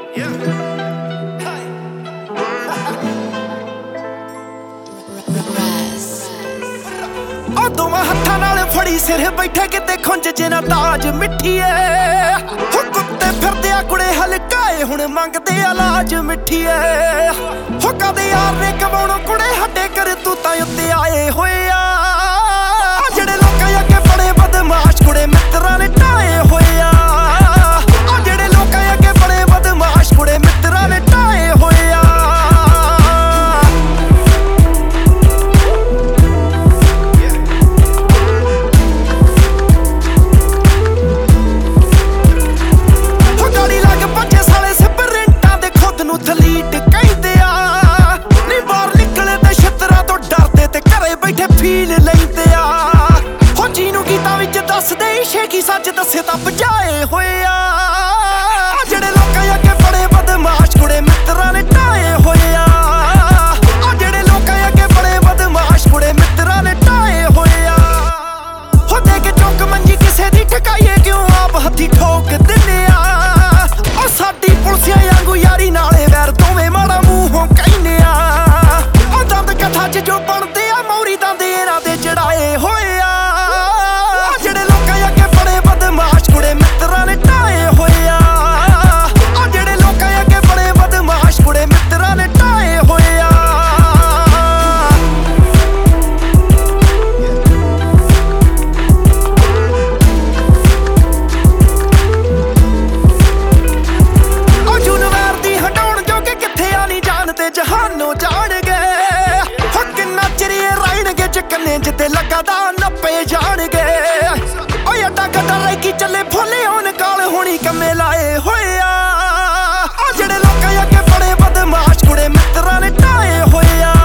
ਦੋਵਾਂ ਹੱਥਾਂ ਨਾਲ ਫੜੀ ਸਿਰ ਬੈਠੇ ਕਿਤੇ ਖੁੰਝ ਜਿਨਾ ਤਾਜ ਮਿੱਠੀਏ ਹੋ ਕੁੱਤੇ ਫਿਰਦੇ ਆ ਕੁੜੇ ਹਲਕਾਏ ਹੁਣ ਮੰਗਦੇ ਆ ਲਾਜ ਮਿੱਠੀਏ ਹੋ ਕਦੇ ਯਾਰ ਨੇ ਕਮਾਉਣੋਂ ਕੁੜੇ ਹੱਡੇ ਕਰ ਤੂੰ ਤਾਂ ਉੱਤੇ ਆਏ ਹੋਏ ਆ ਜਿਹੜੇ ਲੋਕਾਂ ਅੱਗੇ ਬੜੇ ਬਦਮਾਸ਼ ਕੁੜੇ ਮਿੱਤਰਾਂ ਨੇ ਢਾਏ ਹੋਏ ਆ ਜਿਹੜੇ ਲੋਕਾਂ ਅੱਗੇ ਬੜੇ ਬਦਮਾਸ਼ ਕੁੜੇ ਮਿੱਤਰਾਂ ਨੇ ਢਾਏ ਹੋਏ ਆ ਥਲੀਟ ਕਹਿੰਦੇ ਆ ਨੀ ਬਾਹਰ ਨਿਕਲੇ ਤੇ ਛਤਰਾ ਤੋਂ ਡਰਦੇ ਤੇ ਘਰੇ ਬੈਠੇ ਫੀਲ ਲੈਂਦੇ ਆ ਹੋ ਜਿਹਨੂੰ ਗੀਤਾਂ ਵਿੱਚ ਦੱਸਦੇ ਇਸ਼ੇ ਕੀ ਸੱਚ ਦੱਸੇ ਤਾਂ ਬਜਾਏ ਹੋਏ ਆ ਜਿਹੜੇ ਲੋਕਾਂ ਅੱਗੇ ਬੜੇ ਬਦਮਾਸ਼ ਕੁੜੇ ਮਿੱਤਰਾਂ ਨੇ ਢਾਏ ਹੋਏ ਆ ਜਿਹੜੇ ਲੋਕਾਂ ਅੱਗੇ ਬੜੇ ਬਦਮਾਸ਼ ਕੁੜੇ ਮਿੱਤਰਾਂ ਨੇ ਢਾਏ ਹੋਏ ਆ ਹੋ ਦੇ ਕੇ ਚੁੱਕ ਮੰਜੀ ਕਿਸੇ ਦੀ ਠਕਾਈਏ ਕਿਉਂ ਆਪ ਹੱਥੀ ਠੋਕ ਦਿੰਦੇ ਆ ਉਹ ਸਾਡੀ ਪੁਲਸੀਆਂ ਵਾਂਗੂ ਯਾਰੀ ਨਾਲੇ ਵੈਰ ਦੋਵੇਂ ਮਾੜਾ ਮੂੰਹੋਂ ਕਹਿੰਦੇ ਆ ਉਹ ਦੰਦ ਕਥਾ ਚ ਜੋ ਬਣਦੇ ਆ ਮੌਰੀ ਦੰਦ ਇਹਨਾਂ ਦੇ ਚੜਾਏ ਹੋਏ ਆ ਜਿਹੜੇ ਲੋਕਾਂ ਅੱਗੇ ਬੜੇ ਬਦਮਾਸ਼ ਕੁੜੇ ਮਿੱਤਰਾਂ ਨੇ ਢਾਏ ਹੋਏ ਆ ਜਿਹੜੇ ਲੋਕਾਂ ਅੱਗੇ ਬੜੇ ਬਦਮਾਸ਼ ਕੁੜੇ ਮਿੱਤਰਾਂ ਨੇ ਢਾਏ ਹੋਏ ਆ ਜਹਾਨੋਂ ਜਾਣਗੇ ਹੋ ਕਿੰਨਾ ਚਿਰ ਰਹਿਣਗੇ ਚਕਨੇ ਜਿੱਤੇ ਲੱਗਦਾ ਨੱਪੇ ਜਾਣਗੇ ਓਏ ਅੱਡਾ ਗੱਡਾ ਲੈ ਕੇ ਚੱਲੇ ਫੁੱਲੇ ਹੋਣ ਕਾਲ ਹੋਣੀ ਕੰਮੇ ਲਾਏ ਹੋਏ ਆ ਜਿਹੜੇ ਲੋਕਾਂ ਅੱਗੇ ਬੜੇ ਬਦਮਾਸ਼ ਕੁੜੇ ਮਿੱਤਰਾਂ ਨੇ ਢਾਏ ਹੋਏ ਆ